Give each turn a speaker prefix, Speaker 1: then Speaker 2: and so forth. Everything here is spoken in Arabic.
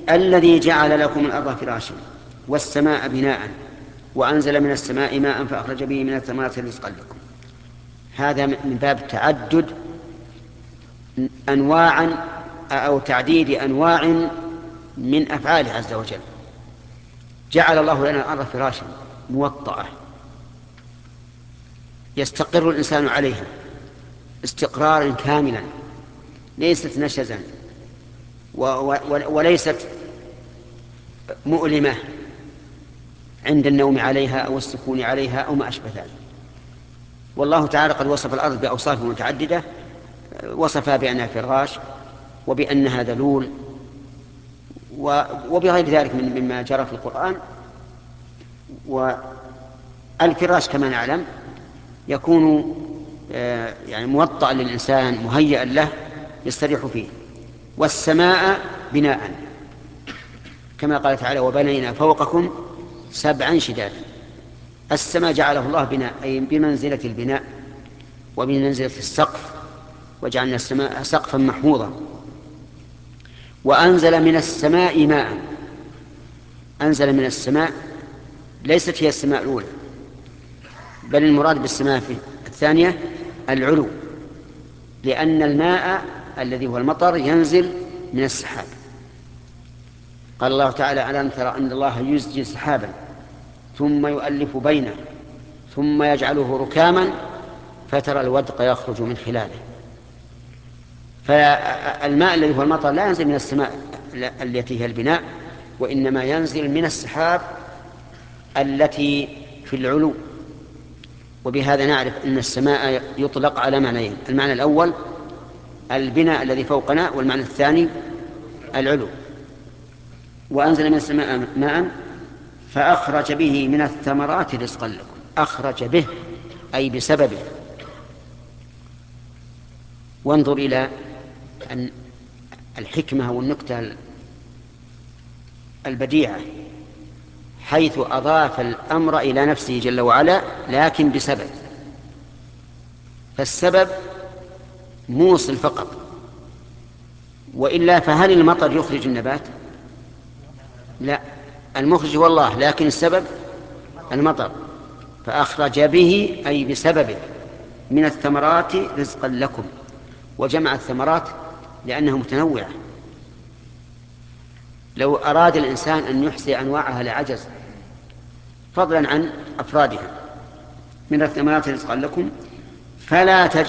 Speaker 1: الذي جعل لكم الأرض فراشا والسماء بناء وأنزل من السماء ماء فأخرج به من الثمرات رزقا لكم. هذا من باب تعدد أنواع أو تعديد أنواع من أفعاله عز وجل. جعل الله لنا الأرض فراشا موطأة يستقر الإنسان عليها استقرارا كاملا، ليست نشزا وليست مؤلمة عند النوم عليها أو السكون عليها أو ما أشبه ذلك. والله تعالى قد وصف الأرض بأوصاف متعددة، وصفها بأنها فراش وبأنها ذلول وبغير ذلك مما جرى في القرآن. والفراش كما نعلم يكون يعني موطأ للإنسان مهيئا له يستريح فيه. والسماء بناء كما قال تعالى وبنينا فوقكم سبعا شدادا. السماء جعله الله بناء أي بمنزلة البناء وبمنزلة السقف، وجعلنا السماء سقفا محفوظا. وأنزل من السماء ماء. أنزل من السماء ليست هي السماء الأولى، بل المراد بالسماء الثانية العلو، لأن الماء الذي هو المطر ينزل من السحاب. قال الله تعالى ألم ترى أن الله يزجي سحابا ثم يؤلف بينه ثم يجعله ركاما فترى الودق يخرج من خلاله. فالماء الذي هو المطر لا ينزل من السماء التي هي البناء، وإنما ينزل من السحاب التي في العلو. وبهذا نعرف أن السماء يطلق على معنيين: المعنى الأول البناء الذي فوقنا، والمعنى الثاني العلو. وأنزل من السماء ماء فأخرج به من الثمرات رزقا لكم. أخرج به أي بسببه. وانظر إلى أن الحكمة والنكتة البديعة، حيث أضاف الأمر إلى نفسه جل وعلا لكن بسبب. فالسبب موصل فقط، وإلا فهل المطر يخرج النبات؟ لا، المخرج هو الله، لكن السبب المطر. فأخرج به أي بسببه من الثمرات رزقا لكم. وجمع الثمرات لأنها متنوعة. لو أراد الإنسان أن يحصي أنواعها لعجز، فضلا عن أفرادها. من الثمرات رزقا لكم فلا